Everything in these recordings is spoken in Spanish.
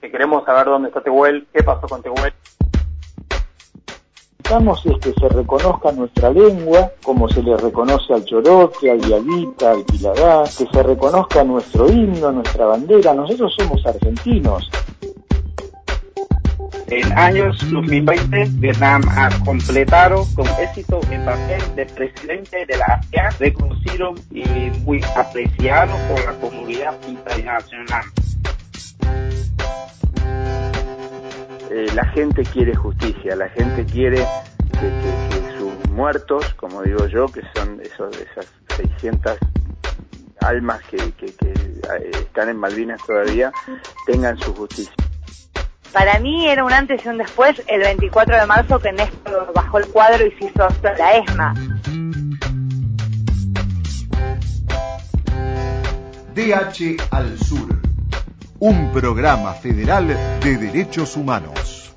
que queremos saber dónde está Tehuel, qué pasó con Tehuel. Necesitamos es que se reconozca nuestra lengua, como se le reconoce al choroque, al diaguita, al piladá, que se reconozca nuestro himno, nuestra bandera. Nosotros somos argentinos. En años 2020, Vietnam ha completado con éxito el papel de presidente de la ASEAN, reconocido y muy apreciado por la comunidad internacional. La gente quiere justicia, la gente quiere que sus muertos, como digo yo, que son esas 600 almas que están en Malvinas todavía, tengan su justicia. Para mí era un antes y un después el 24 de marzo que Néstor bajó el cuadro y se hizo la ESMA. DH al Sur, un programa federal de derechos humanos.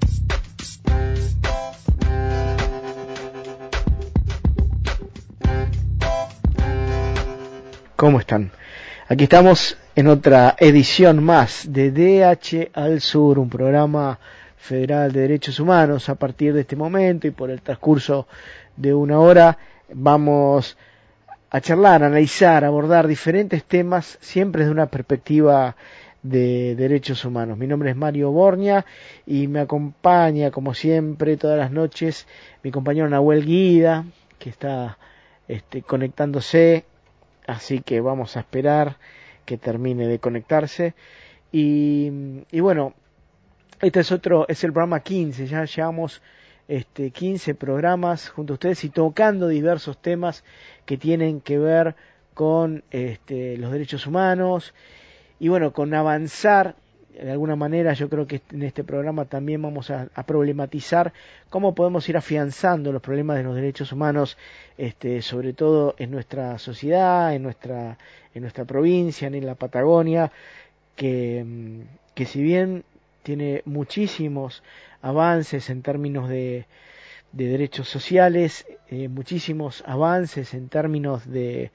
¿Cómo están? Aquí estamos en otra edición más de DH al Sur, un programa federal de derechos humanos. A partir de este momento y por el transcurso de una hora vamos a charlar, analizar, abordar diferentes temas, siempre desde una perspectiva de derechos humanos. Mi nombre es Mario Borña y me acompaña, como siempre, todas las noches, mi compañero Nahuel Guida, que está conectándose, así que vamos a esperar que termine de conectarse. Y bueno, este es el programa 15, ya llevamos 15 programas junto a ustedes y tocando diversos temas que tienen que ver con los derechos humanos y bueno, con avanzar de alguna manera. Yo creo que en este programa también vamos a problematizar cómo podemos ir afianzando los problemas de los derechos humanos, sobre todo en nuestra sociedad, en nuestra provincia, en la Patagonia, que si bien tiene muchísimos avances en términos de derechos sociales, muchísimos avances en términos de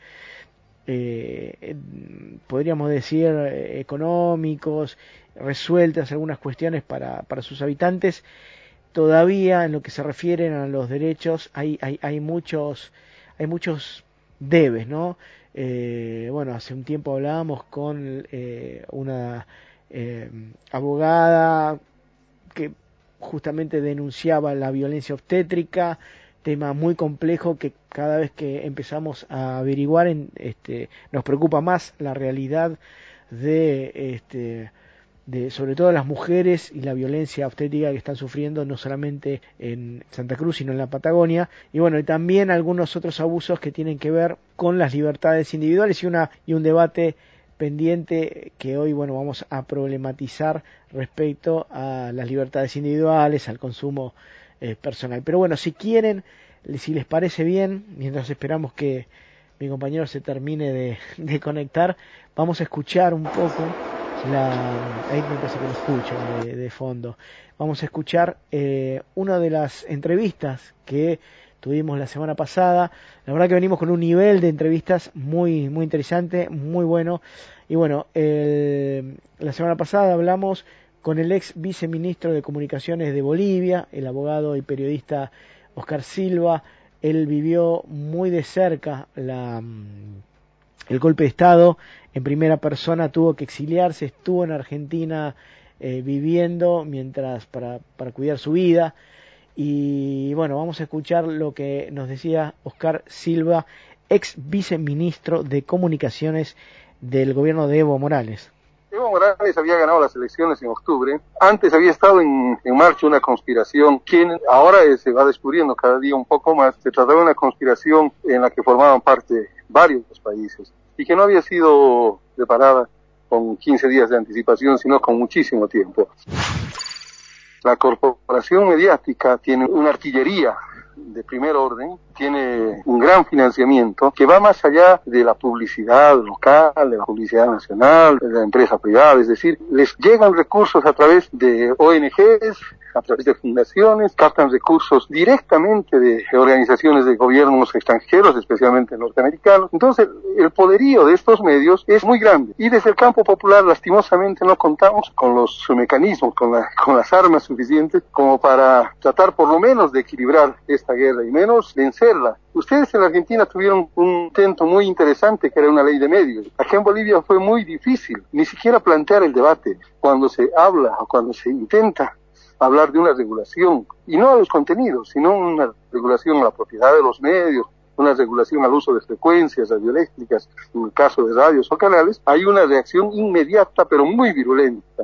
podríamos decir económicos, resueltas algunas cuestiones para sus habitantes. Todavía en lo que se refiere a los derechos hay muchos debes, ¿no? Bueno, hace un tiempo hablábamos con una abogada que justamente denunciaba la violencia obstétrica, tema muy complejo que cada vez que empezamos a averiguar nos preocupa más la realidad de sobre todo las mujeres y la violencia obstétrica que están sufriendo no solamente en Santa Cruz sino en la Patagonia, y bueno, y también algunos otros abusos que tienen que ver con las libertades individuales y un debate pendiente que hoy vamos a problematizar respecto a las libertades individuales, al consumo personal. Pero bueno, si quieren, si les parece bien, mientras esperamos que mi compañero se termine de conectar, vamos a escuchar un poco ahí me parece que lo escuchan de fondo. Vamos a escuchar una de las entrevistas que tuvimos la semana pasada. La verdad que venimos con un nivel de entrevistas muy muy interesante, muy bueno. Y bueno, la semana pasada hablamos con el ex viceministro de Comunicaciones de Bolivia, el abogado y periodista Oscar Silva. Él vivió muy de cerca el golpe de Estado. En primera persona tuvo que exiliarse, estuvo en Argentina viviendo para cuidar su vida. Y bueno, vamos a escuchar lo que nos decía Oscar Silva, ex viceministro de Comunicaciones del gobierno de Evo Morales. Evo Morales había ganado las elecciones en octubre. Antes había estado en marcha una conspiración, que ahora se va descubriendo cada día un poco más. Se trataba de una conspiración en la que formaban parte varios países y que no había sido preparada con 15 días de anticipación, sino con muchísimo tiempo. La corporación mediática tiene una artillería de primer orden, tiene un gran financiamiento que va más allá de la publicidad local, de la publicidad nacional, de la empresa privada, es decir, les llegan recursos a través de ONGs, a través de fundaciones, captan recursos directamente de organizaciones de gobiernos extranjeros, especialmente norteamericanos. Entonces, el poderío de estos medios es muy grande. Y desde el campo popular, lastimosamente, no contamos con los mecanismos, con las armas suficientes como para tratar por lo menos de equilibrar esta guerra y menos vencerla. Ustedes en la Argentina tuvieron un intento muy interesante que era una ley de medios. Aquí en Bolivia fue muy difícil, ni siquiera plantear el debate cuando se habla o cuando se intenta hablar de una regulación, y no a los contenidos, sino una regulación a la propiedad de los medios, una regulación al uso de frecuencias radioeléctricas, en el caso de radios o canales. Hay una reacción inmediata pero muy virulenta.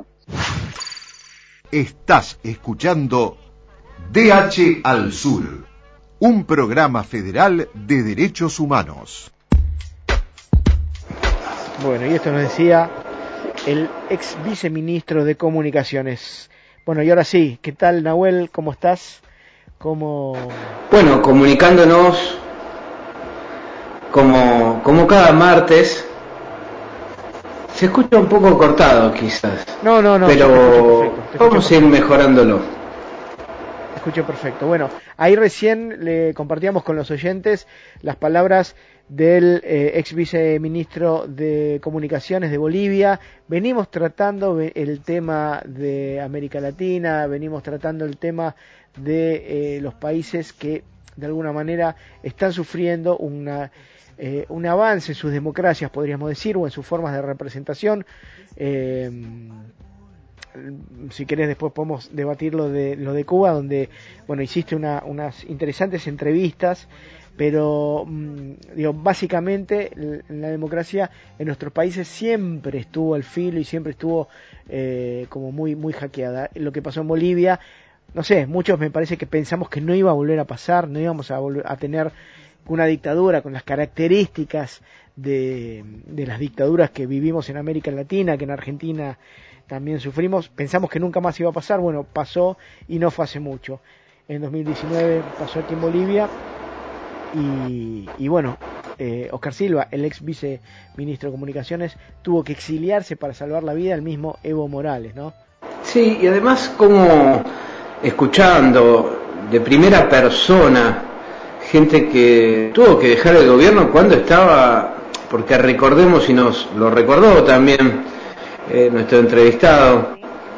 Estás escuchando DH al Sur, un programa federal de derechos humanos. Bueno, y esto nos decía el ex viceministro de Comunicaciones. Bueno, y ahora sí, ¿qué tal, Nahuel? ¿Cómo estás? Bueno, comunicándonos como cada martes. Se escucha un poco cortado, quizás. No, pero vamos a ir mejorándolo. Escucho perfecto. Bueno, ahí recién le compartíamos con los oyentes las palabras del ex viceministro de Comunicaciones de Bolivia. Venimos tratando el tema de América Latina, venimos tratando el tema de los países que de alguna manera están sufriendo un avance en sus democracias, podríamos decir, o en sus formas de representación. Si querés después podemos debatir lo de Cuba, donde hiciste unas interesantes entrevistas, pero básicamente la democracia en nuestros países siempre estuvo al filo y siempre estuvo como muy muy hackeada. Lo que pasó en Bolivia, no sé, muchos me parece que pensamos que no iba a volver a pasar, no íbamos a tener una dictadura con las características de las dictaduras que vivimos en América Latina, que en Argentina también sufrimos. Pensamos que nunca más iba a pasar. Bueno, pasó y no fue hace mucho. En 2019 pasó aquí en Bolivia y bueno, Oscar Silva, el ex viceministro de Comunicaciones, tuvo que exiliarse para salvar la vida del mismo Evo Morales, ¿no? Sí, y además como escuchando de primera persona gente que tuvo que dejar el gobierno cuando estaba, porque recordemos, y nos lo recordó también nuestro entrevistado,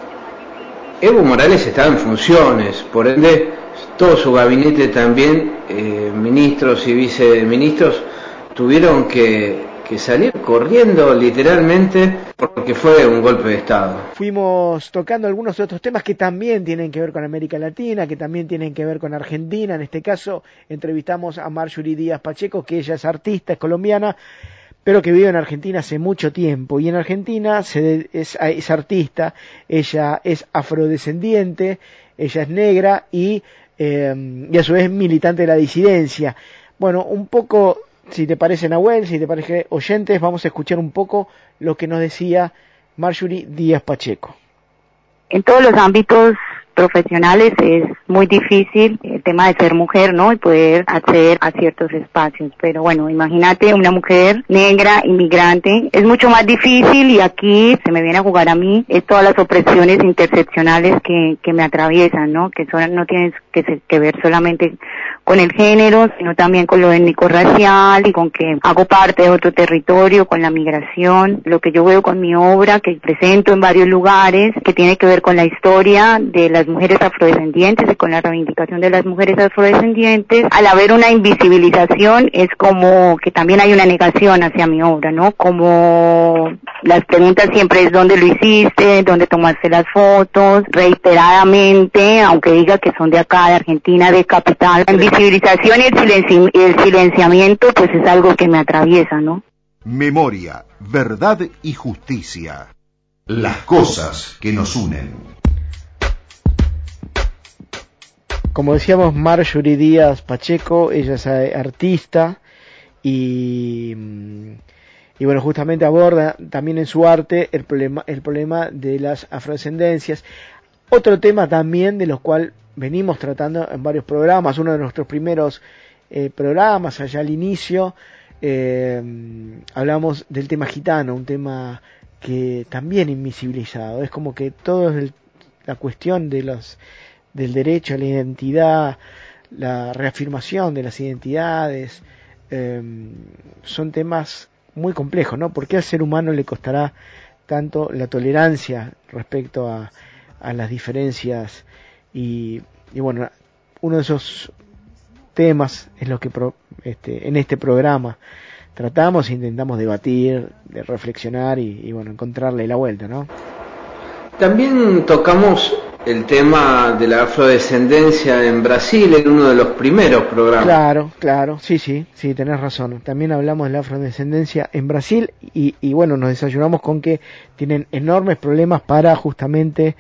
Evo Morales estaba en funciones, por ende todo su gabinete también, ministros y viceministros, tuvieron que salir corriendo literalmente porque fue un golpe de Estado. Fuimos tocando algunos otros temas que también tienen que ver con América Latina, que también tienen que ver con Argentina. En este caso entrevistamos a Marjorie Díaz Pacheco, que ella es artista, es colombiana, pero que vive en Argentina hace mucho tiempo. Y en Argentina es artista, ella es afrodescendiente, ella es negra y a su vez militante de la disidencia. Bueno, un poco, si te parece, Nahuel, si te parece, oyentes, vamos a escuchar un poco lo que nos decía Marjorie Díaz Pacheco. En todos los ámbitos profesionales es muy difícil el tema de ser mujer, ¿no? Y poder acceder a ciertos espacios. Pero bueno, imagínate una mujer negra, inmigrante, es mucho más difícil, y aquí se me viene a jugar a mí es todas las opresiones interseccionales que me atraviesan, ¿no? Que no tienen que ver solamente con el género, sino también con lo étnico-racial y con que hago parte de otro territorio, con la migración. Lo que yo veo con mi obra, que presento en varios lugares, que tiene que ver con la historia de las mujeres afrodescendientes y con la reivindicación de las mujeres afrodescendientes. Al haber una invisibilización, es como que también hay una negación hacia mi obra, ¿no? Como las preguntas siempre es ¿dónde lo hiciste? ¿Dónde tomaste las fotos? Reiteradamente, aunque diga que son de acá, de Argentina, de capital, la invisibilización y el silenciamiento, pues es algo que me atraviesa, ¿no? Memoria, verdad y justicia. Las cosas que nos unen. Como decíamos, Marjorie Díaz Pacheco, ella es artista y bueno, justamente aborda también en su arte el problema de las afrodescendencias. Otro tema también de los cuales venimos tratando en varios programas, uno de nuestros primeros programas allá al inicio, hablamos del tema gitano, un tema que también invisibilizado. Es como que todo es la cuestión de del derecho a la identidad, la reafirmación de las identidades, son temas muy complejos, ¿no? ¿Por qué al ser humano le costará tanto la tolerancia respecto a las diferencias? Y bueno, uno de esos temas es lo que en este programa tratamos e intentamos debatir, de reflexionar y bueno, encontrarle la vuelta, ¿no? También tocamos el tema de la afrodescendencia en Brasil en uno de los primeros programas. Claro, sí, tenés razón. También hablamos de la afrodescendencia en Brasil y bueno, nos desayunamos con que tienen enormes problemas para justamente...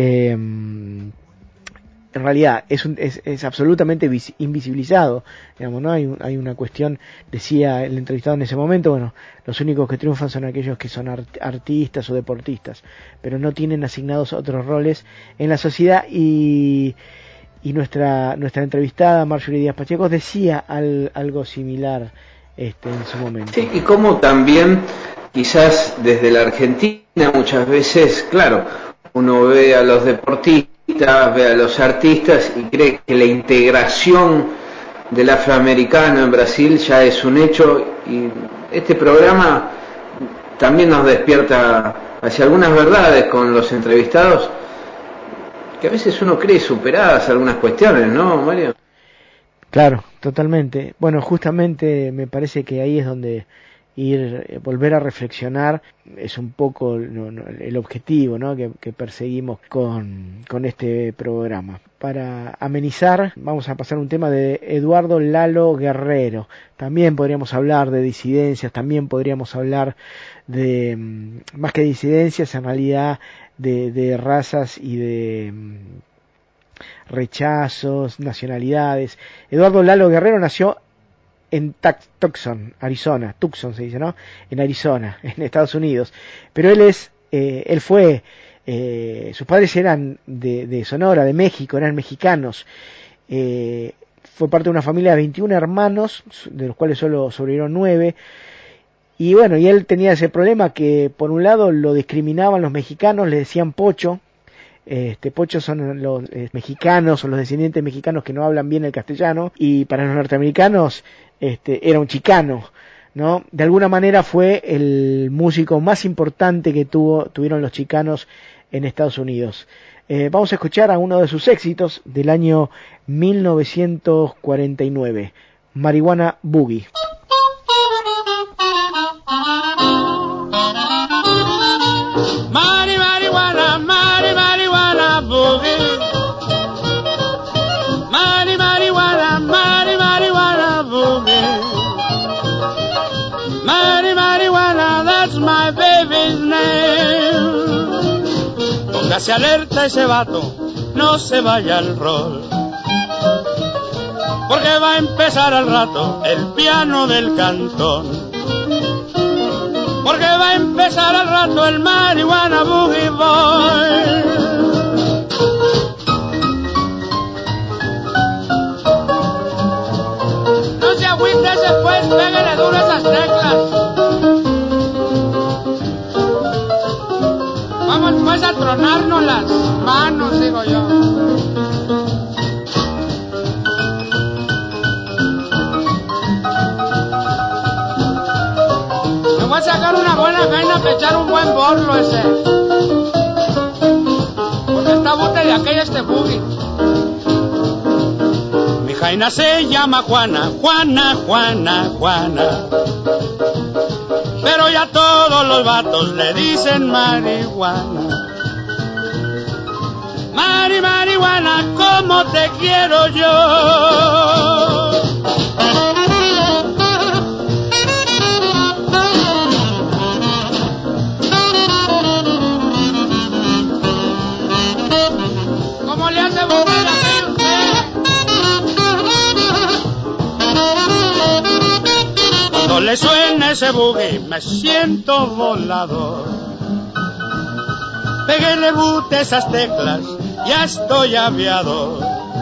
en realidad es absolutamente invisibilizado, digamos, ¿no? Hay una cuestión, decía el entrevistado en ese momento, bueno, los únicos que triunfan son aquellos que son artistas o deportistas, pero no tienen asignados otros roles en la sociedad y nuestra entrevistada Marjorie Díaz Pacheco decía algo similar en su momento. Sí, y como también quizás desde la Argentina muchas veces, claro, uno ve a los deportistas, ve a los artistas y cree que la integración del afroamericano en Brasil ya es un hecho, y este programa también nos despierta hacia algunas verdades con los entrevistados que a veces uno cree superadas algunas cuestiones, ¿no, Mario? Claro, totalmente. Bueno, justamente me parece que ahí es donde volver a reflexionar es un poco el objetivo, ¿no? que perseguimos con este programa. Para amenizar, vamos a pasar un tema de Eduardo Lalo Guerrero. También podríamos hablar de disidencias, también podríamos hablar de, más que disidencias, en realidad de razas y de rechazos, nacionalidades. Eduardo Lalo Guerrero nació en Tucson, Arizona, Tucson se dice, ¿no? En Arizona, en Estados Unidos. Pero él fue, sus padres eran de Sonora, de México, eran mexicanos. Fue parte de una familia de 21 hermanos, de los cuales solo sobrevivieron 9. Y bueno, y él tenía ese problema que por un lado lo discriminaban los mexicanos, le decían pocho. Pochos son los mexicanos o los descendientes mexicanos que no hablan bien el castellano, y para los norteamericanos era un chicano, ¿no? De alguna manera fue el músico más importante que tuvieron los chicanos en Estados Unidos. Vamos a escuchar a uno de sus éxitos del año 1949, Marijuana Boogie. Se alerta ese vato, no se vaya al rol, porque va a empezar al rato el piano del cantón, porque va a empezar al rato el Marijuana Boogie Boy. No se agüite después, pégale duro esas teclas. Vamos a tronarnos las manos, digo yo. Me voy a sacar una buena vaina para echar un buen borlo ese. Porque está bote de aquella boogie. Mi jaina se llama Juana, Juana, Juana, Juana. Pero ya todos los vatos le dicen marihuana. Marihuana, como te quiero yo. ¿Cómo le hace usted? Cuando le suena ese boogie me siento volador. Péguele bute esas teclas, ya estoy aviador.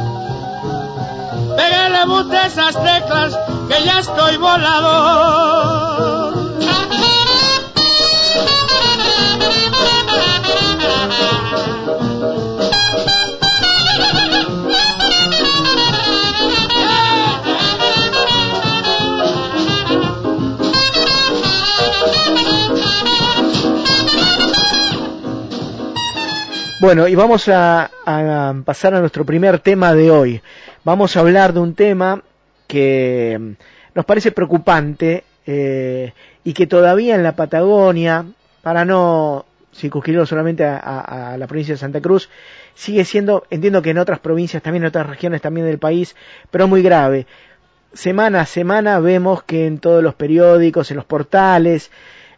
Péguele bute esas teclas, que ya estoy volador. Bueno, y vamos a pasar a nuestro primer tema de hoy. Vamos a hablar de un tema que nos parece preocupante y que todavía en la Patagonia, para no circunscribirlo solamente a la provincia de Santa Cruz, sigue siendo, entiendo que en otras provincias también, en otras regiones también del país, pero muy grave. Semana a semana vemos que en todos los periódicos, en los portales,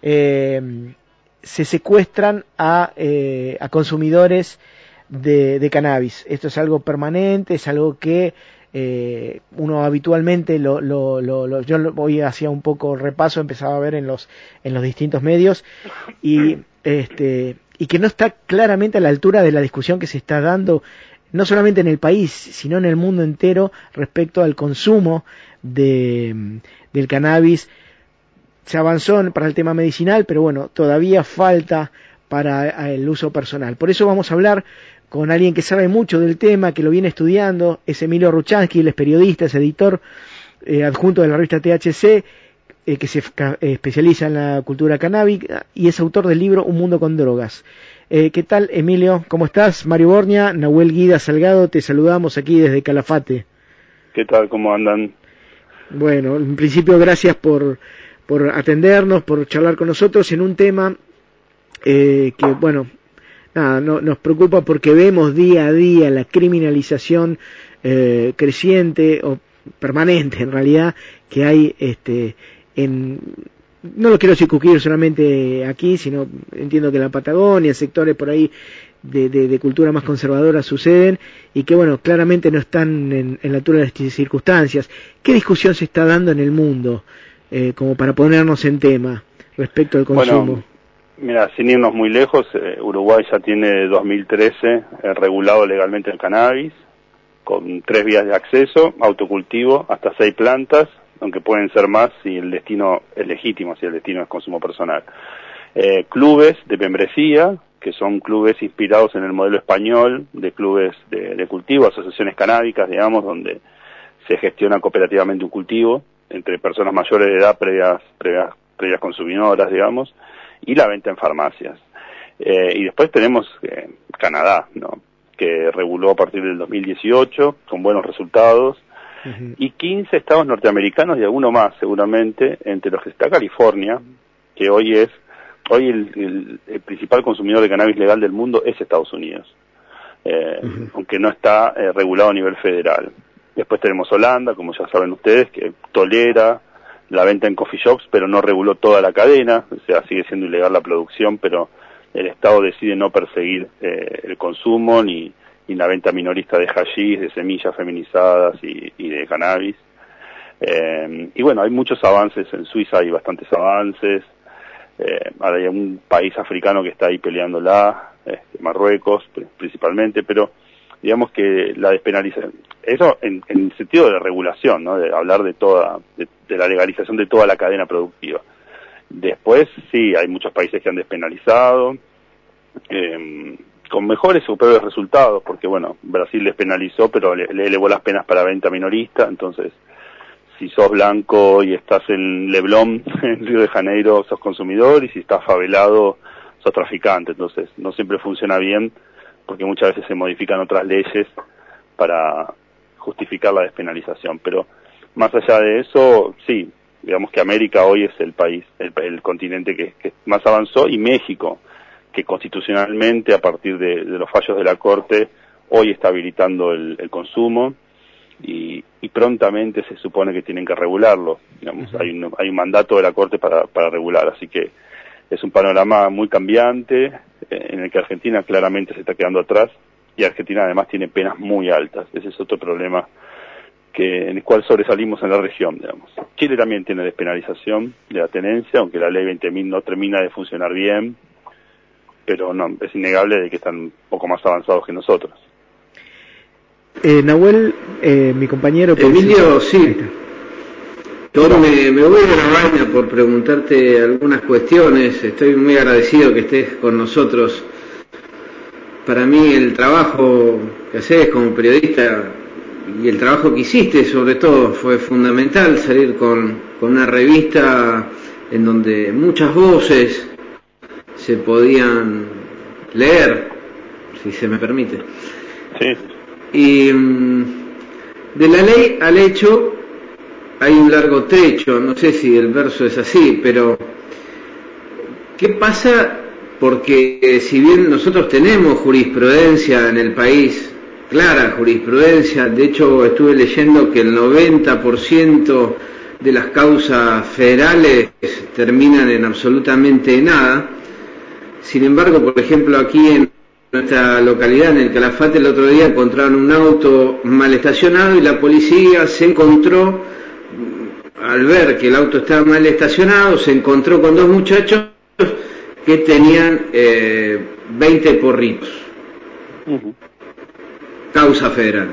se secuestran a consumidores de cannabis. Esto es algo permanente, es algo que uno habitualmente yo hoy hacía un poco repaso, empezaba a ver en los distintos medios y que no está claramente a la altura de la discusión que se está dando no solamente en el país, sino en el mundo entero respecto al consumo del cannabis. Se avanzó para el tema medicinal, pero bueno, todavía falta para el uso personal. Por eso vamos a hablar con alguien que sabe mucho del tema, que lo viene estudiando, es Emilio Ruchansky, él es periodista, es editor adjunto de la revista THC, que se especializa en la cultura canábica y es autor del libro Un Mundo con Drogas. ¿Qué tal, Emilio? ¿Cómo estás? Mario Bornia, Nahuel Guida Salgado, te saludamos aquí desde Calafate. ¿Qué tal? ¿Cómo andan? Bueno, en principio gracias por atendernos, por charlar con nosotros en un tema que, bueno, nada, nos preocupa porque vemos día a día la criminalización creciente o permanente, en realidad, que hay no lo quiero circunscribir solamente aquí, sino entiendo que en la Patagonia, sectores por ahí de cultura más conservadora suceden y que, bueno, claramente no están en la altura de las circunstancias. ¿Qué discusión se está dando en el mundo? Como para ponernos en tema respecto al consumo. Bueno, mira, sin irnos muy lejos, Uruguay ya tiene 2013 regulado legalmente el cannabis, con 3 vías de acceso, autocultivo, hasta 6 plantas, aunque pueden ser más si el destino es legítimo, si el destino es consumo personal. Clubes de membresía, que son clubes inspirados en el modelo español de clubes de cultivo, asociaciones canábicas, digamos, donde se gestiona cooperativamente un cultivo entre personas mayores de edad previas consumidoras, digamos, y la venta en farmacias. Y después tenemos Canadá, ¿no?, que reguló a partir del 2018 con buenos resultados, y 15 estados norteamericanos y alguno más seguramente, entre los que está California, que hoy el principal consumidor de cannabis legal del mundo es Estados Unidos, aunque no está regulado a nivel federal. Después tenemos Holanda, como ya saben ustedes, que tolera la venta en coffee shops, pero no reguló toda la cadena, o sea, sigue siendo ilegal la producción, pero el Estado decide no perseguir el consumo ni la venta minorista de hashish, de semillas feminizadas y de cannabis. Y bueno, hay muchos avances, en Suiza hay bastantes avances, ahora hay un país africano que está ahí peleándola, Marruecos principalmente, pero digamos que la despenalización, eso en el sentido de la regulación, ¿no?, de hablar de la legalización de toda la cadena productiva. Después, sí, hay muchos países que han despenalizado, con mejores o peores resultados, porque bueno, Brasil despenalizó, pero le elevó las penas para venta minorista, entonces, si sos blanco y estás en Leblon, en Río de Janeiro, sos consumidor, y si estás favelado, sos traficante, entonces no siempre funciona bien, porque muchas veces se modifican otras leyes para justificar la despenalización. Pero más allá de eso, sí, digamos que América hoy es el país, el continente que más avanzó, y México, que constitucionalmente, a partir de los fallos de la Corte, hoy está habilitando el consumo, y prontamente se supone que tienen que regularlo. Digamos, hay un mandato de la Corte para regular, así que es un panorama muy cambiante, en el que Argentina claramente se está quedando atrás, y Argentina además tiene penas muy altas. Ese es otro problema en el cual sobresalimos en la región, digamos. Chile también tiene despenalización de la tenencia, aunque la ley 20.000 no termina de funcionar bien, pero no, es innegable de que están un poco más avanzados que nosotros. Nahuel, mi compañero... Emilio, sí. Me voy de la vaina por preguntarte algunas cuestiones. Estoy muy agradecido que estés con nosotros. Para mí el trabajo que haces como periodista y el trabajo que hiciste sobre todo fue fundamental, salir con una revista en donde muchas voces se podían leer, si se me permite. Sí. Y de la ley al hecho hay un largo trecho, no sé si el verso es así, pero ¿qué pasa? Porque si bien nosotros tenemos jurisprudencia en el país, clara jurisprudencia, de hecho estuve leyendo que el 90% de las causas federales terminan en absolutamente nada. Sin embargo, por ejemplo, aquí en nuestra localidad, en el Calafate, el otro día encontraron un auto mal estacionado y la policía se encontró, al ver que el auto estaba mal estacionado, se encontró con dos muchachos que tenían 20 porritos. Uh-huh. Causa federal.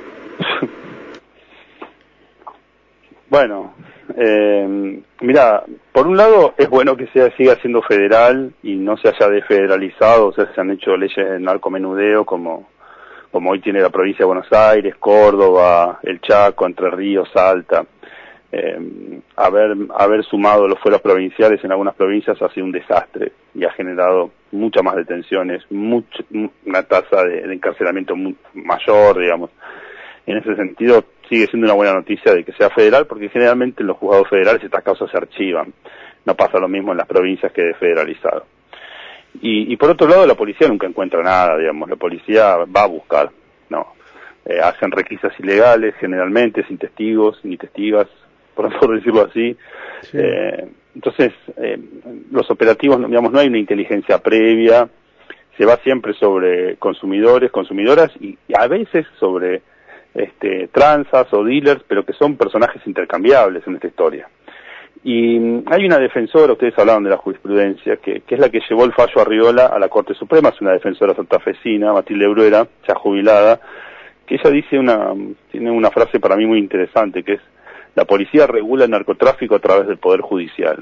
Bueno, mira, por un lado es bueno que siga siendo federal y no se haya desfederalizado, o sea, se han hecho leyes de narcomenudeo como hoy tiene la provincia de Buenos Aires, Córdoba, el Chaco, Entre Ríos, Salta. Haber sumado los fueros provinciales en algunas provincias ha sido un desastre y ha generado muchas más detenciones, una tasa de encarcelamiento mayor, digamos. En ese sentido, sigue siendo una buena noticia de que sea federal, porque generalmente en los juzgados federales estas causas se archivan. No pasa lo mismo en las provincias que desfederalizado. Y por otro lado, la policía nunca encuentra nada, digamos. La policía va a buscar, ¿no? Hacen requisas ilegales, generalmente, sin testigos, ni testigas, por decirlo así. Sí. Entonces, los operativos, digamos, no hay una inteligencia previa, se va siempre sobre consumidores, consumidoras, y a veces sobre tranzas o dealers, pero que son personajes intercambiables en esta historia. Y hay una defensora, ustedes hablaban de la jurisprudencia, que es la que llevó el fallo Arriola a la Corte Suprema, es una defensora santafesina, Matilde Bruera, ya jubilada, que ella tiene una frase para mí muy interesante, que es: la policía regula el narcotráfico a través del Poder Judicial.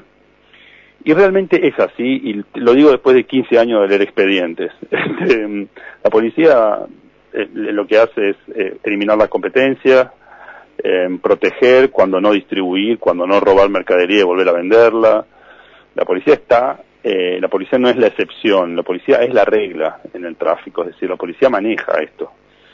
Y realmente es así, y lo digo después de 15 años de leer expedientes. La policía lo que hace es eliminar la competencia, proteger, cuando no distribuir, cuando no robar mercadería y volver a venderla. La policía la policía no es la excepción, la policía es la regla en el tráfico, es decir, la policía maneja esto.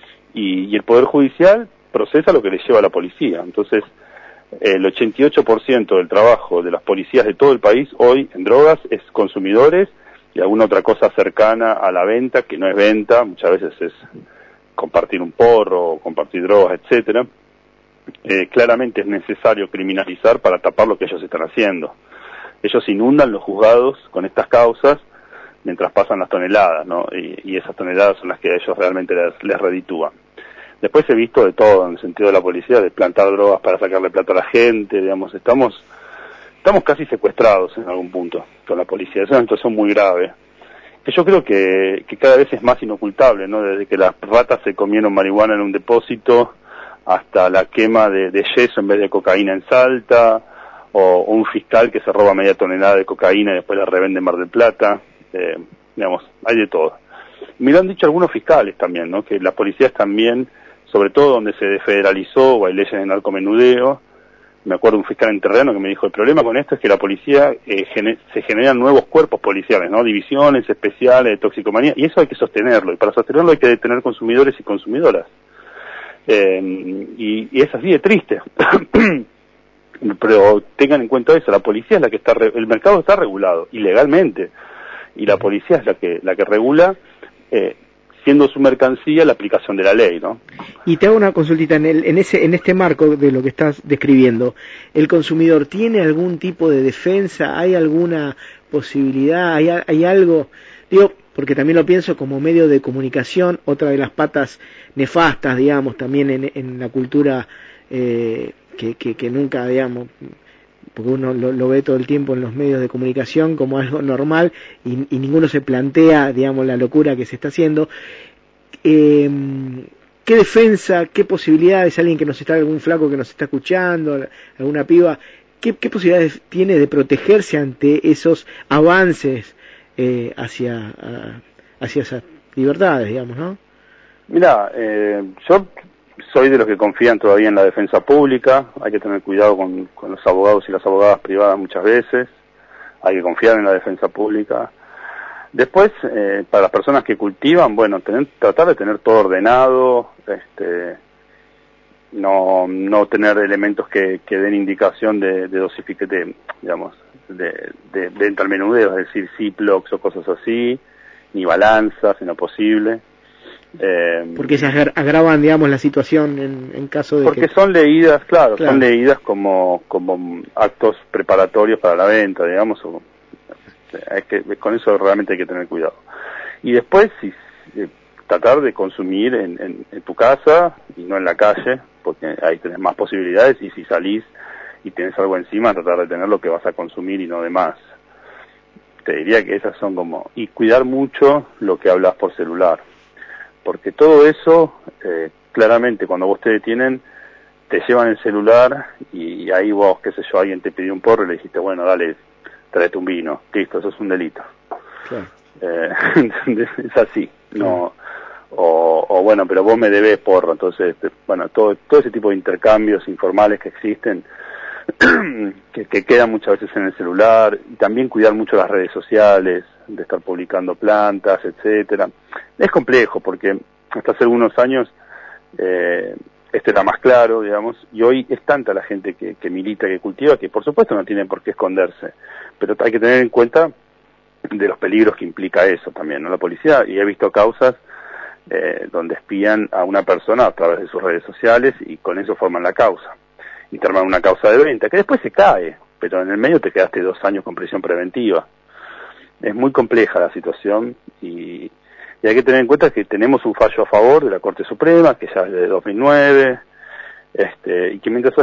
Y el Poder Judicial procesa lo que le lleva a la policía. Entonces, el 88% del trabajo de las policías de todo el país hoy en drogas es consumidores y alguna otra cosa cercana a la venta, que no es venta, muchas veces es compartir un porro, compartir drogas, etcétera. Claramente es necesario criminalizar para tapar lo que ellos están haciendo. Ellos inundan los juzgados con estas causas mientras pasan las toneladas, ¿no? Y esas toneladas son las que a ellos realmente les reditúan. Después he visto de todo en el sentido de la policía, de plantar drogas para sacarle plata a la gente, digamos, estamos casi secuestrados en algún punto con la policía. Es una situación muy grave, que yo creo que cada vez es más inocultable, ¿no? Desde que las ratas se comieron marihuana en un depósito, hasta la quema de yeso en vez de cocaína en Salta, o un fiscal que se roba media tonelada de cocaína y después la revende en Mar del Plata, digamos, hay de todo. Me lo han dicho algunos fiscales también, ¿no? Que las policías también, sobre todo donde se desfederalizó o hay leyes de narcomenudeo, me acuerdo un fiscal en terreno que me dijo: el problema con esto es que la policía se generan nuevos cuerpos policiales, ¿no? Divisiones especiales de toxicomanía, y eso hay que sostenerlo, y para sostenerlo hay que detener consumidores y consumidoras. Y es así de triste. Pero tengan en cuenta eso, la policía es la que el mercado está regulado ilegalmente, y la policía es la que regula, siendo su mercancía la aplicación de la ley, ¿no? Y te hago una consultita, en este marco de lo que estás describiendo, ¿el consumidor tiene algún tipo de defensa? ¿Hay alguna posibilidad? ¿Hay algo? Digo, porque también lo pienso como medio de comunicación, otra de las patas nefastas, digamos, también en la cultura que nunca, digamos, porque uno lo ve todo el tiempo en los medios de comunicación como algo normal y ninguno se plantea, digamos, la locura que se está haciendo. ¿Qué defensa, qué posibilidades, alguien que nos está, algún flaco que nos está escuchando, alguna piba, qué posibilidades tiene de protegerse ante esos avances hacia esas libertades, digamos, ¿no? Mira, yo soy de los que confían todavía en la defensa pública. Hay que tener cuidado con los abogados y las abogadas privadas muchas veces. Hay que confiar en la defensa pública. Después, para las personas que cultivan, bueno, tratar de tener todo ordenado, no tener elementos que den indicación de dosificación, digamos, de venta al menudeo, es decir, Ziplocs o cosas así, ni balanzas, si no posible. Porque se agravan, digamos, la situación en caso de porque son leídas, claro, son leídas como actos preparatorios para la venta, digamos, con eso realmente hay que tener cuidado. Y después, tratar de consumir en tu casa y no en la calle, porque ahí tenés más posibilidades, y si salís y tenés algo encima, tratar de tener lo que vas a consumir y no de más. Te diría que esas son como... Y cuidar mucho lo que hablas por celular, porque todo eso, claramente, cuando vos te detienen, te llevan el celular y ahí vos, qué sé yo, alguien te pidió un porro y le dijiste, bueno, dale, tráete un vino, listo, eso es un delito. Claro. Es así, no... O bueno, pero vos me debés porro, entonces, bueno, todo ese tipo de intercambios informales que existen, que quedan muchas veces en el celular, y también cuidar mucho las redes sociales, de estar publicando plantas, etcétera. Es complejo, porque hasta hace algunos años esto era más claro, digamos, y hoy es tanta la gente que milita, que cultiva, que por supuesto no tienen por qué esconderse, pero hay que tener en cuenta de los peligros que implica eso también, ¿no? La policía, y he visto causas donde espían a una persona a través de sus redes sociales y con eso forman la causa y te arman una causa de venta que después se cae, pero en el medio te quedaste 2 años con prisión preventiva. Es muy compleja la situación y hay que tener en cuenta que tenemos un fallo a favor de la Corte Suprema, que ya es de 2009, y que mientras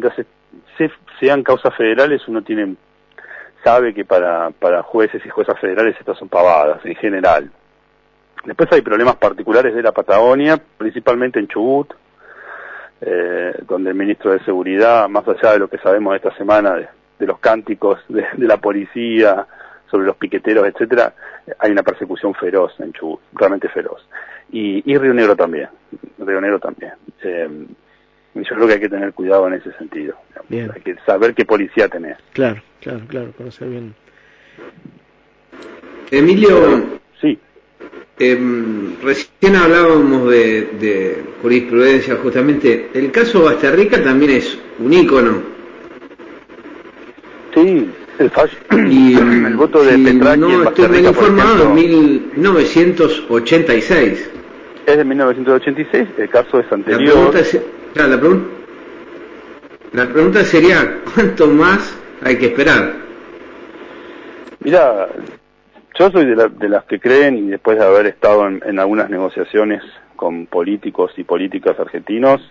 sean causas federales, uno sabe que para jueces y juezas federales estas son pavadas en general. Después hay problemas particulares de la Patagonia, principalmente en Chubut, donde el ministro de Seguridad, más allá de lo que sabemos esta semana de los cánticos de la policía sobre los piqueteros, etcétera, hay una persecución feroz en Chubut, realmente feroz. Y Río Negro también. Yo creo que hay que tener cuidado en ese sentido. Bien. Hay que saber qué policía tenés. Claro, conocer bien. Emilio, sí. Recién hablábamos de jurisprudencia, justamente. El caso Basterrica también es un ícono. Sí, el fallo, el voto de Petracchi no en estoy bien informado, en 1986. Es de 1986, el caso es anterior. La pregunta sería, ¿cuánto más hay que esperar? Mira, yo soy de las que creen, y después de haber estado en algunas negociaciones con políticos y políticas argentinos,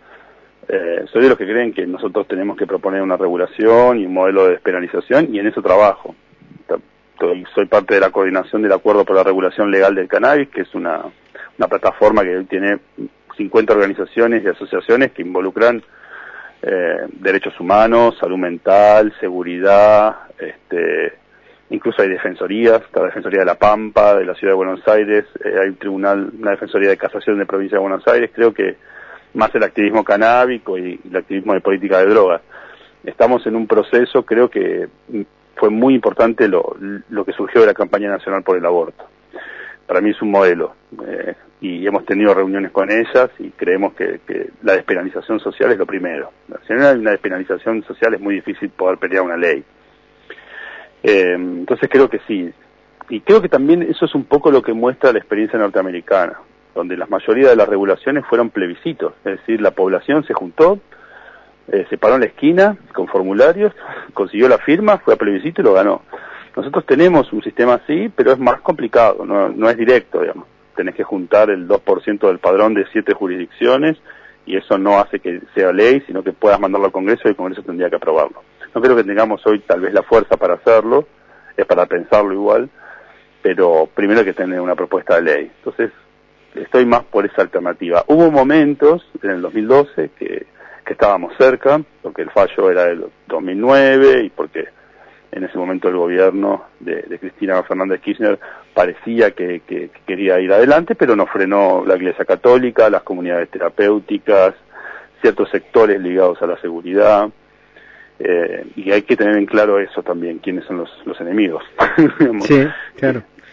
soy de los que creen que nosotros tenemos que proponer una regulación y un modelo de despenalización, y en eso trabajo. Soy parte de la coordinación del Acuerdo por la Regulación Legal del Cannabis, que es una plataforma que tiene 50 organizaciones y asociaciones que involucran derechos humanos, salud mental, seguridad, incluso hay defensorías, está la Defensoría de La Pampa, de la Ciudad de Buenos Aires, hay un tribunal, una Defensoría de Casación de la Provincia de Buenos Aires, creo que más el activismo canábico y el activismo de política de drogas. Estamos en un proceso, creo que fue muy importante lo que surgió de la campaña nacional por el aborto. Para mí es un modelo, y hemos tenido reuniones con ellas y creemos que la despenalización social es lo primero. Si no hay una despenalización social es muy difícil poder pelear una ley. Entonces creo que sí, y creo que también eso es un poco lo que muestra la experiencia norteamericana, donde la mayoría de las regulaciones fueron plebiscitos, es decir, la población se juntó, se paró en la esquina con formularios, consiguió la firma, fue a plebiscito y lo ganó. Nosotros tenemos un sistema así, pero es más complicado, no es directo, digamos. Tenés que juntar el 2% del padrón de 7 jurisdicciones, y eso no hace que sea ley, sino que puedas mandarlo al Congreso y el Congreso tendría que aprobarlo. No creo que tengamos hoy tal vez la fuerza para hacerlo, es para pensarlo igual, pero primero hay que tener una propuesta de ley. Entonces, estoy más por esa alternativa. Hubo momentos, en el 2012, que estábamos cerca, porque el fallo era del 2009 y porque en ese momento el gobierno de Cristina Fernández Kirchner parecía que quería ir adelante, pero nos frenó la Iglesia Católica, las comunidades terapéuticas, ciertos sectores ligados a la seguridad, y hay que tener en claro eso también, quiénes son los enemigos. Sí, claro.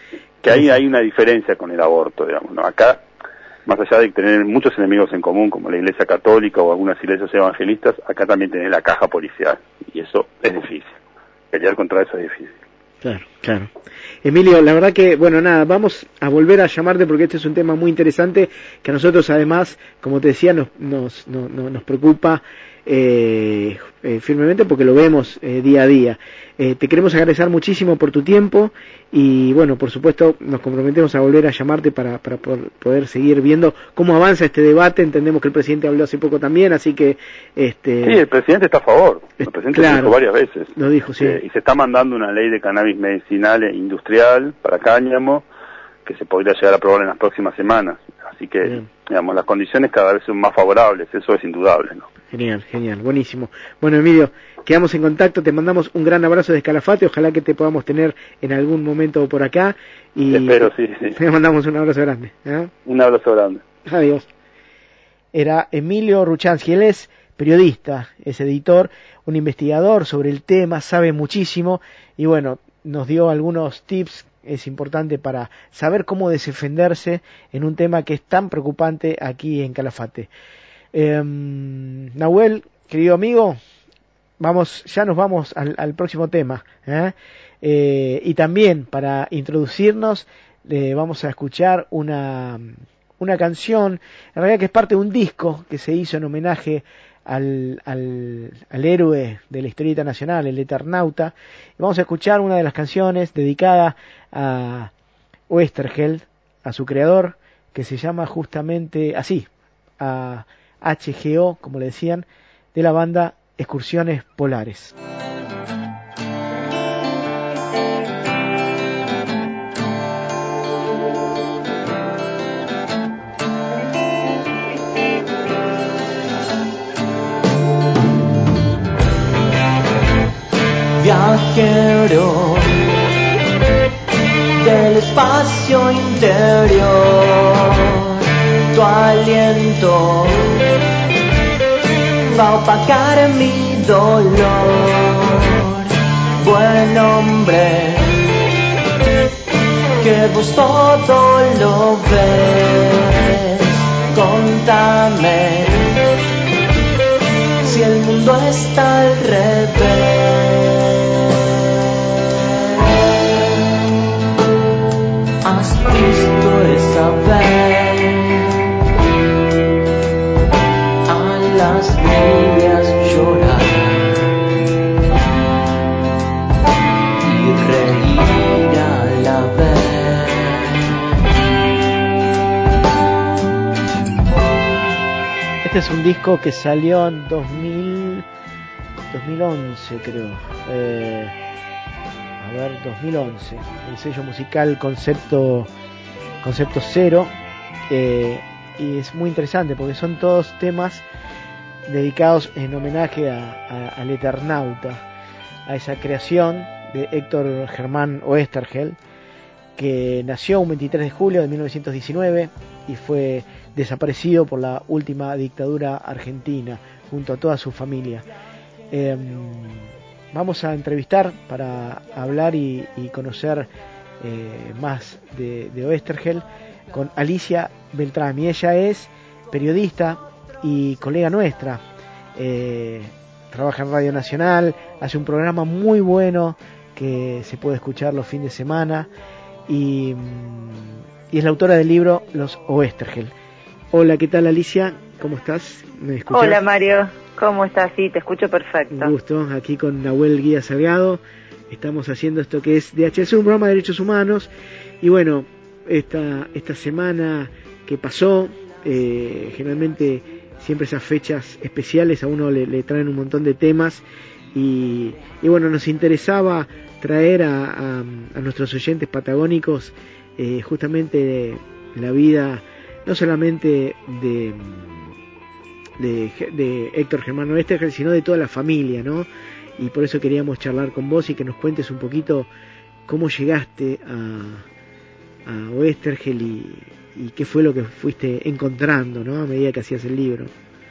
Que ahí hay una diferencia con el aborto, digamos, ¿no? Acá, más allá de tener muchos enemigos en común, como la Iglesia Católica o algunas iglesias evangelistas, acá también tenés la caja policial, y eso es difícil. Pelear contra eso es difícil. Claro, claro. Emilio, la verdad que, bueno, nada, vamos a volver a llamarte porque este es un tema muy interesante que a nosotros además, como te decía, nos preocupa firmemente porque lo vemos día a día. Te queremos agradecer muchísimo por tu tiempo y, bueno, por supuesto, nos comprometemos a volver a llamarte para poder seguir viendo cómo avanza este debate. Entendemos que el presidente habló hace poco también, así que... Sí, el presidente está a favor. El presidente lo dijo varias veces. Lo dijo, sí. Y se está mandando una ley de cannabis medicinal e industrial para cáñamo que se podría llegar a aprobar en las próximas semanas. Así que, digamos, las condiciones cada vez son más favorables, eso es indudable, ¿no? Genial, genial, buenísimo. Bueno, Emilio, quedamos en contacto, te mandamos un gran abrazo de Calafate, ojalá que te podamos tener en algún momento por acá. Y espero, sí. Te mandamos un abrazo grande. Un abrazo grande. Adiós. Era Emilio Ruchansky, él es periodista, es editor, un investigador sobre el tema, sabe muchísimo y bueno, nos dio algunos tips. Es importante para saber cómo defenderse en un tema que es tan preocupante aquí en Calafate. Nahuel, querido amigo, ya nos vamos al próximo tema. Y también para introducirnos vamos a escuchar una canción, en realidad que es parte de un disco que se hizo en homenaje al héroe de la historieta nacional, el Eternauta. Y vamos a escuchar una de las canciones dedicada a Oesterheld, a su creador, que se llama justamente así, a HGO, como le decían, de la banda Excursiones Polares. Viajero del espacio interior, tu aliento va a opacar mi dolor. Buen hombre, que vos todo lo ves, contame si el mundo está al revés. ¿Has visto esa vez a las niñas llorar y reír a la vez? Este es un disco que salió en 2011 creo. 2011, el sello musical Concepto Cero, y es muy interesante porque son todos temas dedicados en homenaje al Eternauta, a esa creación de Héctor Germán Oesterheld, que nació un 23 de julio de 1919 y fue desaparecido por la última dictadura argentina junto a toda su familia. Vamos a entrevistar para hablar y conocer más de Oesterheld con Alicia Beltrami. Ella es periodista y colega nuestra. Trabaja en Radio Nacional, hace un programa muy bueno que se puede escuchar los fines de semana y es la autora del libro Los Oesterheld. Hola, ¿qué tal, Alicia? ¿Cómo estás? ¿Me escuchás? Hola, Mario. ¿Cómo estás? Sí, te escucho perfecto. Un gusto, aquí con Nahuel Guía Salgado. Estamos haciendo esto que es DHS, un programa de derechos humanos. Y bueno, esta semana que pasó, generalmente siempre esas fechas especiales a uno le traen un montón de temas. Y bueno, nos interesaba traer a nuestros oyentes patagónicos justamente la vida, no solamente de Héctor Germán Oesterheld, sino de toda la familia, ¿no? Y por eso queríamos charlar con vos y que nos cuentes un poquito cómo llegaste a Oesterheld y qué fue lo que fuiste encontrando, ¿no? A medida que hacías el libro.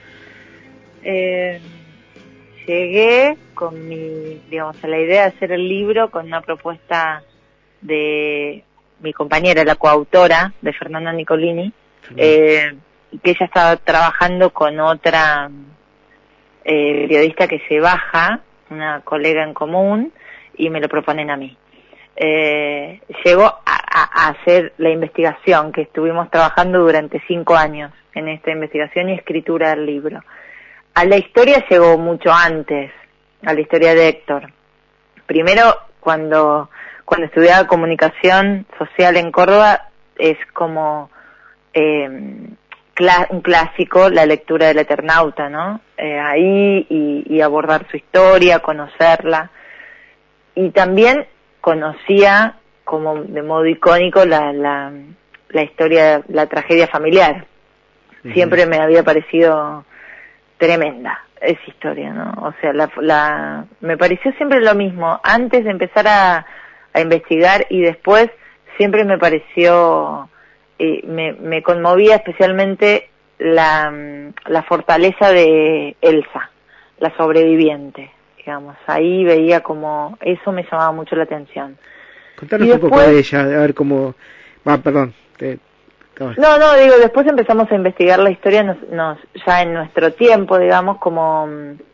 Llegué con a la idea de hacer el libro con una propuesta de mi compañera, la coautora de Fernanda Nicolini, que ella estaba trabajando con otra periodista que se baja, una colega en común, y me lo proponen a mí. Llegó a hacer la investigación que estuvimos trabajando durante 5 años en esta investigación y escritura del libro. A la historia llegó mucho antes, a la historia de Héctor. Primero, cuando estudiaba comunicación social en Córdoba, es como un clásico la lectura del Eternauta, ¿no? Ahí y abordar su historia, conocerla. Y también conocía, como de modo icónico, la historia, la tragedia familiar. Siempre me había parecido tremenda esa historia, ¿no? O sea, me pareció siempre lo mismo, antes de empezar a investigar y después siempre me pareció, me conmovía especialmente la fortaleza de Elsa, la sobreviviente, digamos. Ahí veía como, eso me llamaba mucho la atención. Contanos un poco de ella, a ver cómo... perdón. No, digo, después empezamos a investigar la historia, ya en nuestro tiempo, digamos, como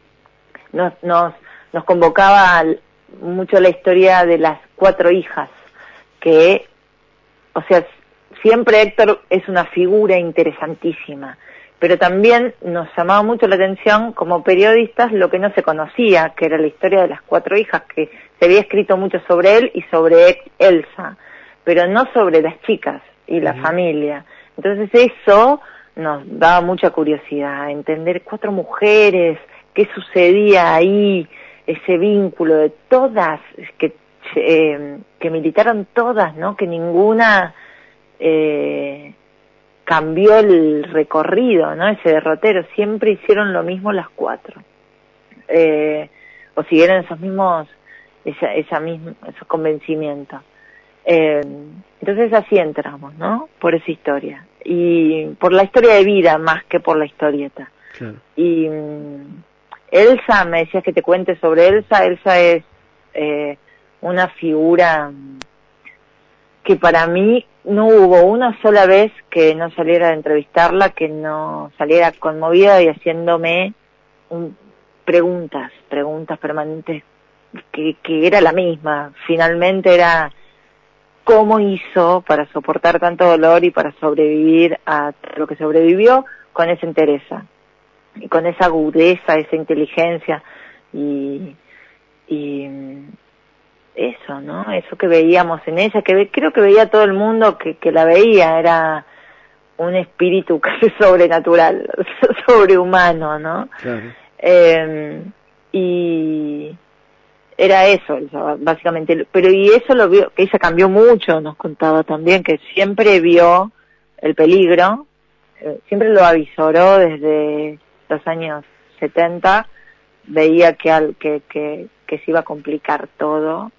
nos convocaba mucho la historia de las 4 hijas, que, o sea, siempre Héctor es una figura interesantísima, pero también nos llamaba mucho la atención como periodistas lo que no se conocía, que era la historia de las 4 hijas, que se había escrito mucho sobre él y sobre Elsa, pero no sobre las chicas y la familia. Entonces eso nos daba mucha curiosidad, entender 4 mujeres, qué sucedía ahí, ese vínculo de todas, que militaron todas, ¿no? Que ninguna cambió el recorrido, ¿no? Ese derrotero, siempre hicieron lo mismo las 4. O siguieron esos mismos, esos convencimientos. Entonces así entramos, ¿no? Por esa historia. Y por la historia de vida más que por la historieta. Claro. Y Elsa, me decías que te cuente sobre Elsa. Elsa es una figura que para mí no hubo una sola vez que no saliera a entrevistarla, que no saliera conmovida y haciéndome preguntas permanentes, que era la misma. Finalmente era cómo hizo para soportar tanto dolor y para sobrevivir a lo que sobrevivió con esa entereza y con esa agudeza, esa inteligencia y eso, ¿no? Eso que veíamos en ella, que creo que veía todo el mundo que la veía, era un espíritu casi sobrenatural, sobrehumano, ¿no? Claro. Y era eso, básicamente, pero y eso lo vio, que ella cambió mucho, nos contaba también, que siempre vio el peligro, siempre lo avisoró desde los años 70, veía que se iba a complicar todo,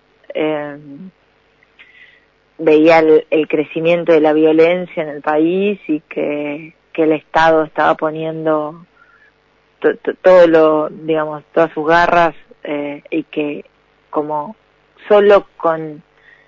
veía el crecimiento de la violencia en el país y que el Estado estaba poniendo digamos, todas sus garras, y que como solo con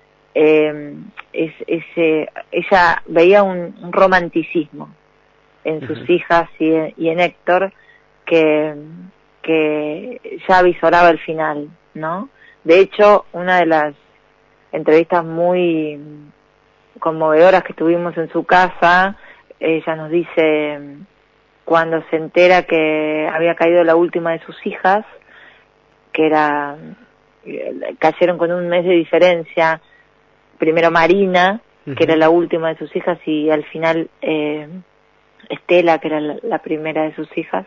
ella veía un romanticismo en sus hijas y en Héctor que ya avisoraba el final, ¿no? De hecho, una de las entrevistas muy conmovedoras que tuvimos en su casa, ella nos dice, cuando se entera que había caído la última de sus hijas, que cayeron con un mes de diferencia, primero Marina, que era la última de sus hijas, y al final Estela, que era la primera de sus hijas,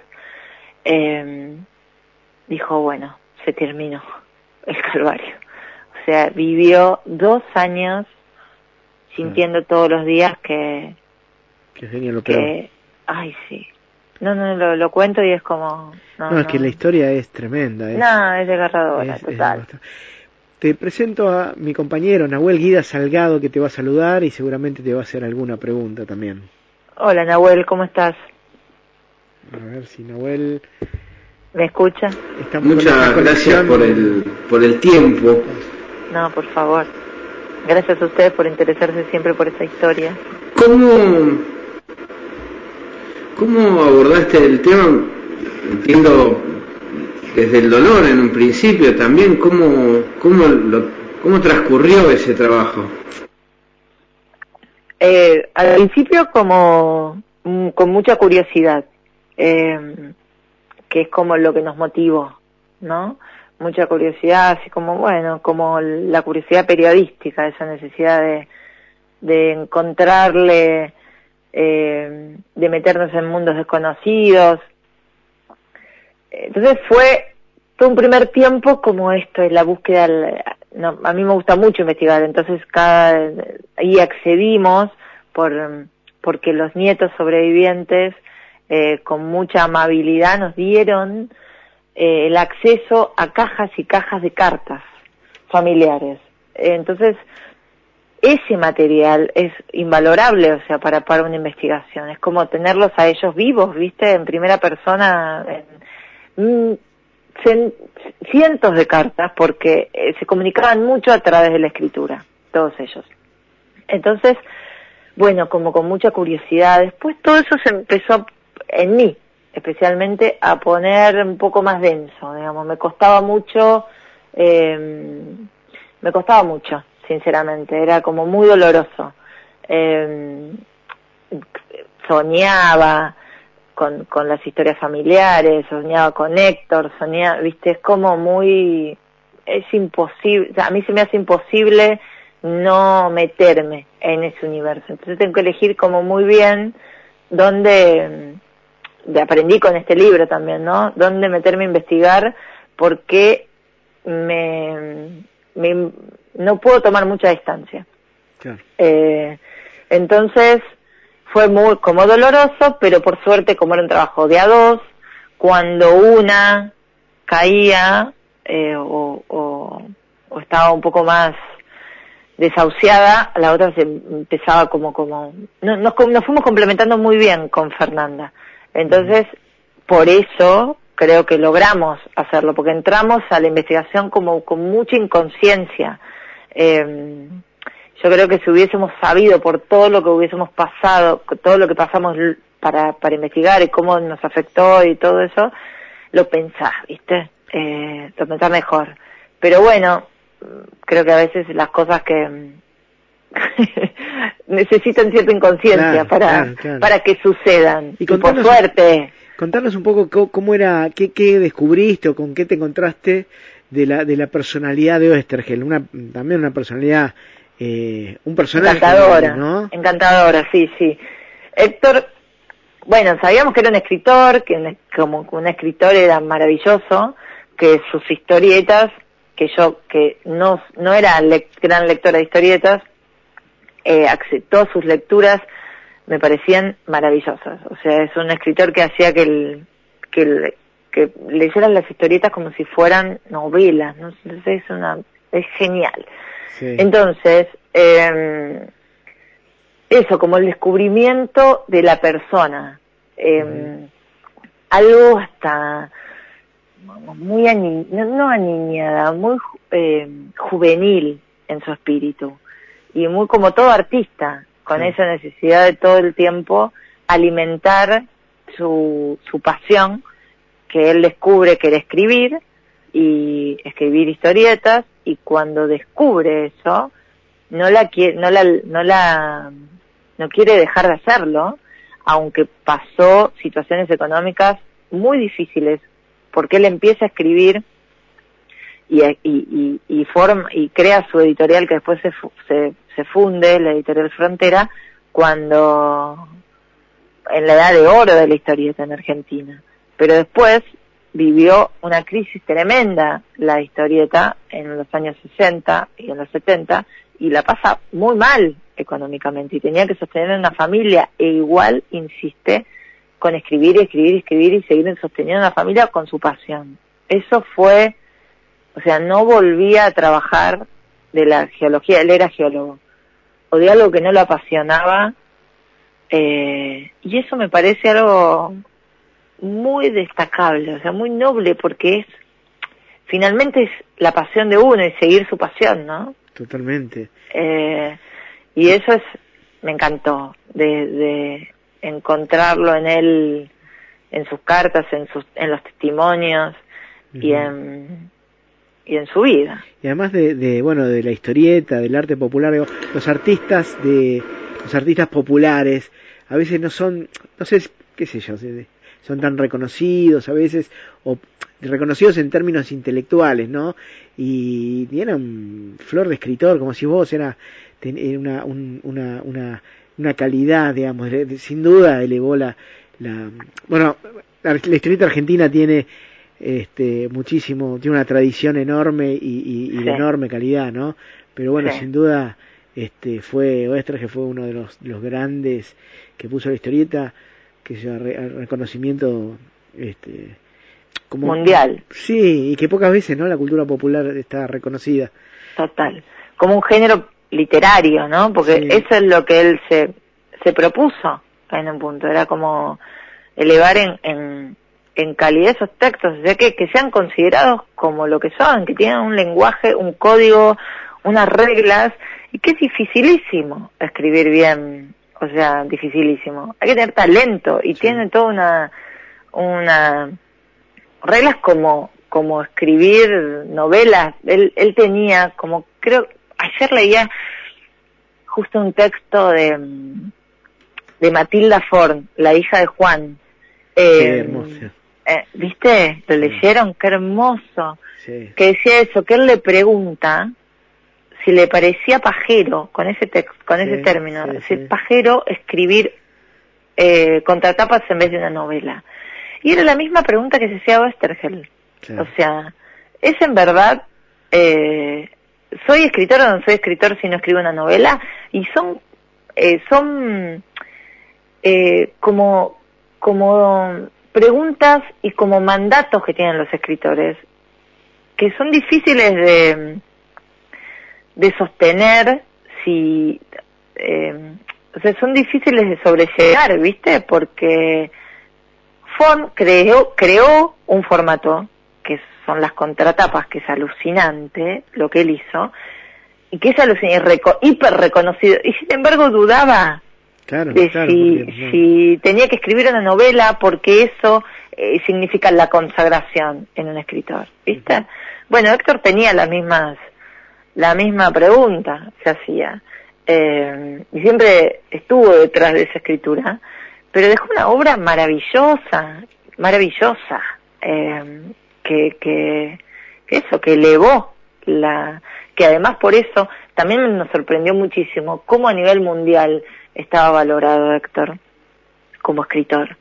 dijo, bueno, se terminó el calvario. O sea, vivió 2 años sintiendo todos los días que sería lo peor. Ay, sí. No, lo cuento y es como... No, es que la historia es tremenda. No, es desgarradora, total. Te presento a mi compañero Nahuel Guida Salgado, que te va a saludar y seguramente te va a hacer alguna pregunta también. Hola, Nahuel, ¿cómo estás? A ver si Nahuel... ¿Me escucha? Muchas gracias por el tiempo. No, por favor. Gracias a ustedes por interesarse siempre por esta historia. ¿Cómo abordaste el tema? Entiendo desde el dolor en un principio también, ¿cómo transcurrió ese trabajo? Al principio con mucha curiosidad, que es como lo que nos motivó, ¿no? Mucha curiosidad, así como, bueno, como la curiosidad periodística, esa necesidad de encontrarle, de meternos en mundos desconocidos. Entonces fue todo un primer tiempo como esto, es la búsqueda, a mí me gusta mucho investigar, entonces ahí accedimos porque los nietos sobrevivientes con mucha amabilidad nos dieron el acceso a cajas y cajas de cartas familiares. Entonces, ese material es invalorable, o sea, para una investigación. Es como tenerlos a ellos vivos, ¿viste? En primera persona, cientos de cartas, porque se comunicaban mucho a través de la escritura, todos ellos. Entonces, bueno, como con mucha curiosidad. Después todo eso se empezó en mí, especialmente a poner un poco más denso, digamos. Me costaba mucho, sinceramente, era como muy doloroso. Soñaba con las historias familiares, soñaba con Héctor, viste, es como es imposible, o sea, a mí se me hace imposible no meterme en ese universo. Entonces tengo que elegir como muy bien dónde, aprendí con este libro también, ¿no? Dónde meterme a investigar, porque no puedo tomar mucha distancia. Claro. Entonces fue muy como doloroso, pero por suerte, como era un trabajo de a dos, cuando una caía o estaba un poco más desahuciada, la otra se empezaba nos fuimos complementando muy bien con Fernanda. Entonces, por eso creo que logramos hacerlo, porque entramos a la investigación como con mucha inconsciencia. Yo creo que si hubiésemos sabido por todo lo que hubiésemos pasado, todo lo que pasamos para investigar y cómo nos afectó y todo eso, lo pensás, ¿viste? Lo pensás mejor. Pero bueno, creo que a veces las cosas que necesitan cierta inconsciencia para que sucedan. Y por suerte. Contarnos un poco cómo era, qué descubriste o con qué te encontraste de la personalidad de Oesterheld, también una personalidad, un personaje encantadora, ¿no? Encantadora, sí. Héctor, bueno, sabíamos que era un escritor, que como un escritor era maravilloso, que sus historietas, que yo, que no era gran lectora de historietas, aceptó sus lecturas, me parecían maravillosas. O sea, es un escritor que hacía que leyeran las historietas como si fueran novelas, ¿no? Entonces es genial. Sí. Entonces, eso, como el descubrimiento de la persona, algo hasta muy no aniñada, muy juvenil en su espíritu, y muy como todo artista, con esa necesidad de todo el tiempo alimentar su pasión, que él descubre que era escribir historietas, y cuando descubre eso no quiere dejar de hacerlo, aunque pasó situaciones económicas muy difíciles, porque él empieza a escribir y crea su editorial, que después se funde, la editorial Frontera, cuando en la edad de oro de la historieta en Argentina. Pero después vivió una crisis tremenda la historieta en los años 60 y en los 70, y la pasa muy mal económicamente, y tenía que sostener una familia, e igual insiste con escribir y seguir sosteniendo una familia con su pasión. Eso fue, o sea, no volvía a trabajar de la geología, él era geólogo, o de algo que no lo apasionaba, y eso me parece algo muy destacable, o sea, muy noble, porque finalmente es la pasión de uno y seguir su pasión, ¿no? Totalmente. Y eso me encantó, de encontrarlo en él, en sus cartas, en los testimonios, uh-huh, y en su vida. Y además de la historieta, del arte popular, los artistas populares a veces no son, no sé, qué sé yo, son tan reconocidos a veces, o reconocidos en términos intelectuales, ¿no? Y eran flor de escritor, como si vos, era una calidad, digamos, sin duda elevó la historieta argentina tiene muchísimo, tiene una tradición enorme y sí, de enorme calidad, ¿no? Pero bueno, sí, sin duda Oestergel fue uno de los grandes que puso la historieta, que es el reconocimiento como mundial. Sí, y que pocas veces, ¿no?, la cultura popular está reconocida. Total. Como un género literario, ¿no? Porque sí, eso es lo que él se propuso en un punto, era como elevar en calidad esos textos, o sea, que sean considerados como lo que son, que tienen un lenguaje, un código, unas reglas, y que es dificilísimo escribir bien, o sea, dificilísimo. Hay que tener talento, y sí, tiene toda una reglas como escribir novelas. Él tenía como, creo, ayer leía justo un texto de Matilda Ford, la hija de Juan. Qué hermoso. ¿Viste? ¿Lo leyeron? Qué hermoso. Sí. Que decía eso, que él le pregunta si le parecía pajero, con ese término, si es pajero escribir contratapas en vez de una novela. Y era la misma pregunta que se hacía a Oestergel. Sí. O sea, ¿es en verdad, soy escritor o no soy escritor si no escribo una novela? Y son como preguntas y como mandatos que tienen los escritores, que son difíciles de sostener, o sea, son difíciles de sobrellevar, ¿viste? Porque Ford creó un formato, que son las contratapas, que es alucinante lo que él hizo, y que es alucinante, hiper reconocido, y sin embargo dudaba si tenía que escribir una novela, porque eso significa la consagración en un escritor, ¿viste? Uh-huh. Bueno, Héctor tenía la misma pregunta, se hacía, y siempre estuvo detrás de esa escritura, pero dejó una obra maravillosa, que elevó que además por eso también nos sorprendió muchísimo cómo a nivel mundial estaba valorado Héctor como escritor.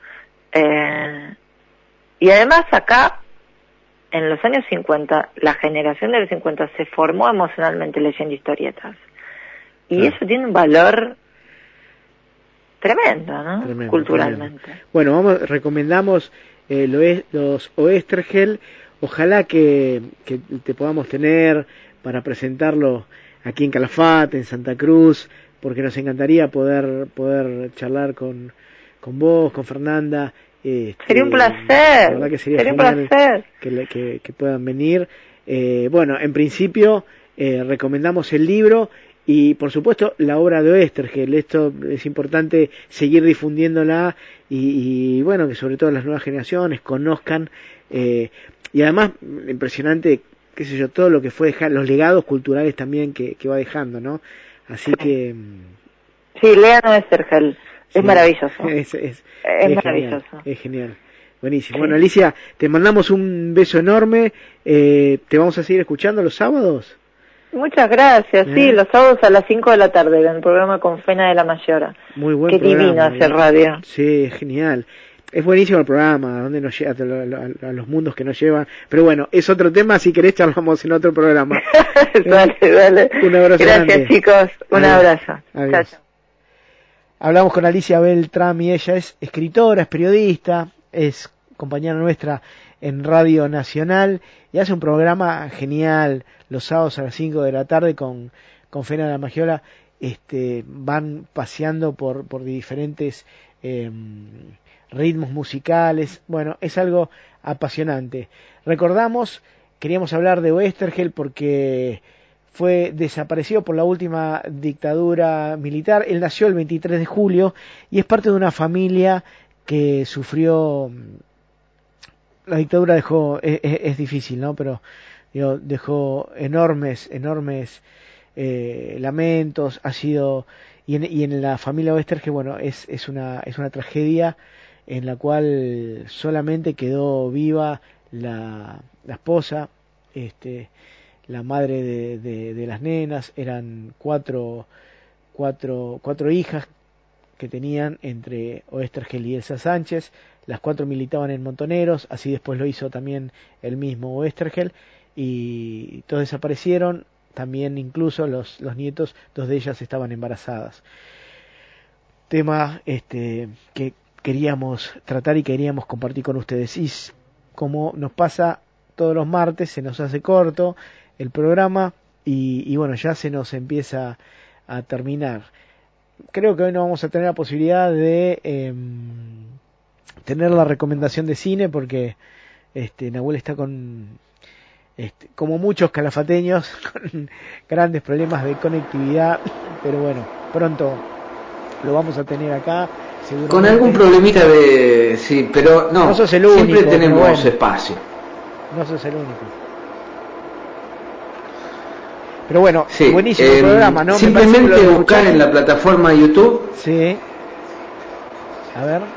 Y además acá, en los años 50, la generación de los 50 se formó emocionalmente leyendo historietas. Y eso tiene un valor tremendo, ¿no? Tremendo, culturalmente. Tremendo. Bueno, recomendamos los Oestergel. Ojalá que te podamos tener para presentarlo aquí en Calafate, en Santa Cruz, porque nos encantaría poder charlar con vos, con Fernanda. Sería un placer. La verdad que sería un placer que puedan venir. Bueno, en principio recomendamos el libro y por supuesto la obra de Oestergel. Esto es importante seguir difundiéndola y bueno, que sobre todo las nuevas generaciones conozcan, y además impresionante, qué sé yo, todo lo que fue dejar, los legados culturales también que va dejando, ¿no? Así que sí, lean Oestergel, es maravilloso. Es maravilloso. Genial, es genial. Buenísimo. Sí. Bueno, Alicia, te mandamos un beso enorme. ¿Te vamos a seguir escuchando los sábados? Muchas gracias. Sí, los sábados a las 5 de la tarde, en el programa con Fena de la Mayora. Muy buen Qué programa. Qué divino hacer radio. Sí, genial. Es buenísimo el programa, donde nos lleva a los mundos que nos llevan. Pero bueno, es otro tema, si querés charlamos en otro programa. Dale. Un abrazo. Gracias, grande. Chicos. Un abrazo. Adiós. Chao. Hablamos con Alicia Beltrán y ella es escritora, es periodista, es compañera nuestra en Radio Nacional y hace un programa genial los sábados a las 5 de la tarde con Fena de la Magiola. Van paseando por diferentes ritmos musicales. Bueno, es algo apasionante. Recordamos, queríamos hablar de Oestergel porque fue desaparecido por la última dictadura militar. Él nació el 23 de julio y es parte de una familia que sufrió. La dictadura dejó, es difícil, ¿no? Pero dejó enormes lamentos. Ha sido, y en la familia Oesterheld, bueno, es una tragedia en la cual solamente quedó viva la esposa, la madre de las nenas. Eran cuatro hijas que tenían entre Oesterheld y Elsa Sánchez. Las 4 militaban en Montoneros, así después lo hizo también el mismo Oesterheld, y todos desaparecieron, también incluso los nietos, 2 de ellas estaban embarazadas. Tema que queríamos tratar y queríamos compartir con ustedes, y como nos pasa todos los martes, se nos hace corto el programa, y bueno, ya se nos empieza a terminar. Creo que hoy no vamos a tener la posibilidad de tener la recomendación de cine, porque Nahuel está con, como muchos calafateños, con grandes problemas de conectividad, pero bueno, pronto lo vamos a tener acá. Con algún problemita sí, pero no sos el único, siempre tenemos espacio. No sos el único. Pero bueno, sí, buenísimo el programa, ¿no? Simplemente buscar en la plataforma de YouTube. Sí. A ver.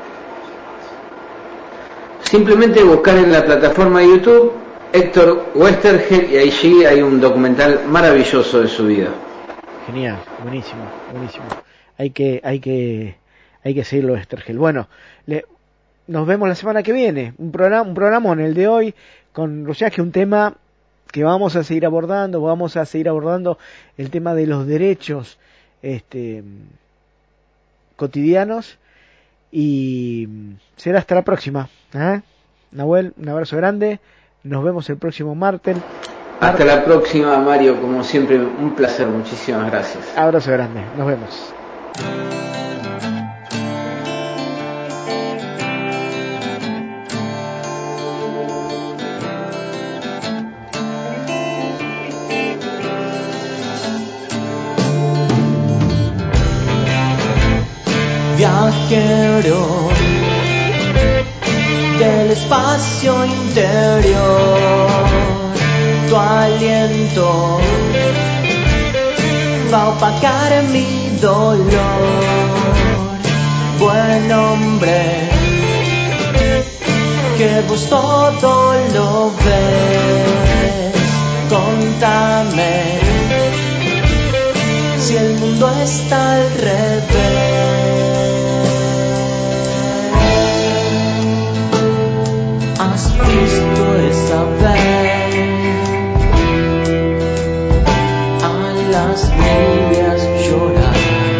Simplemente buscar en la plataforma de YouTube Héctor Oesterheld, y allí hay un documental maravilloso de su vida. Genial, buenísimo. Hay que seguirlo, Oesterheld. Bueno, nos vemos la semana que viene. Un programa en el de hoy con Rosiaje, un tema que vamos a seguir abordando el tema de los derechos cotidianos, y será hasta la próxima. Nahuel, un abrazo grande, nos vemos el próximo martes. Hasta la próxima, Mario, como siempre un placer, muchísimas gracias. Abrazo grande, nos vemos. Viajero del espacio interior, tu aliento va a opacar mi dolor. Buen hombre, que vos todo lo ves, contame si el mundo está al revés. ¿Has visto esa vez a las niñas llorar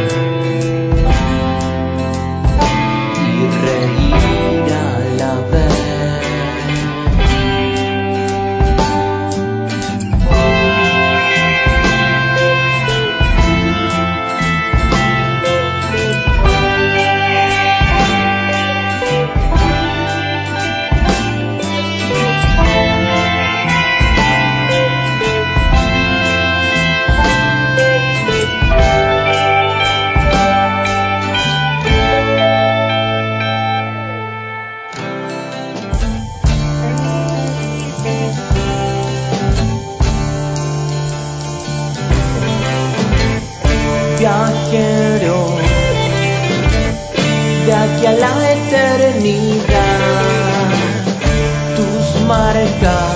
y reír a la vez? Viajero, de aquí a la eternidad, tus marcas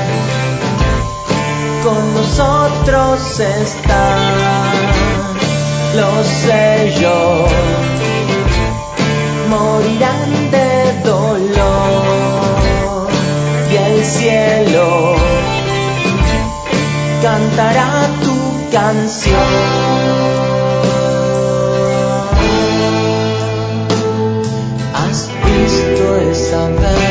con nosotros están, los sellos morirán de dolor, y el cielo cantará tu canción. ¿Has visto esa vez